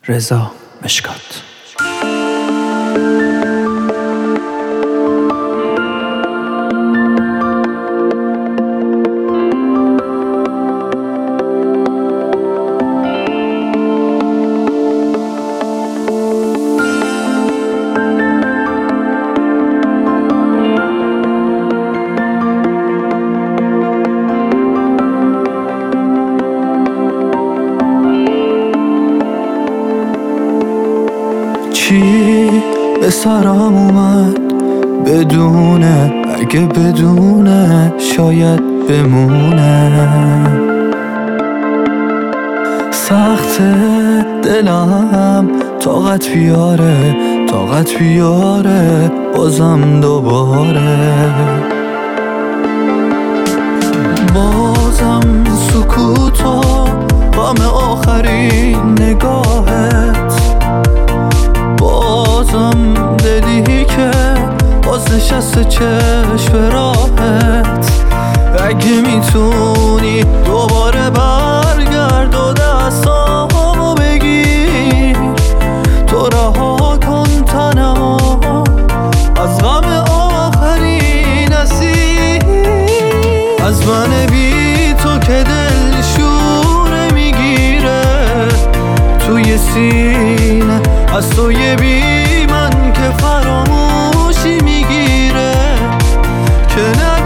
رضا مشکات. چی به سرم اومد بدونه، اگه بدونه شاید بمونه. سخت دلم طاقت بیاره بازم دوباره. بازم سکوت و غم آخرین نگاهت، بازم دلی که باز نشسته چشم راهت. اگه میتونی دوباره برگرد و دستامو بگیر، تو رها کن تنمو از غم آخرین اسیر. از من بی تو که دل شوره میگیره توی سینه، از توی بی من که فراموشی میگیره که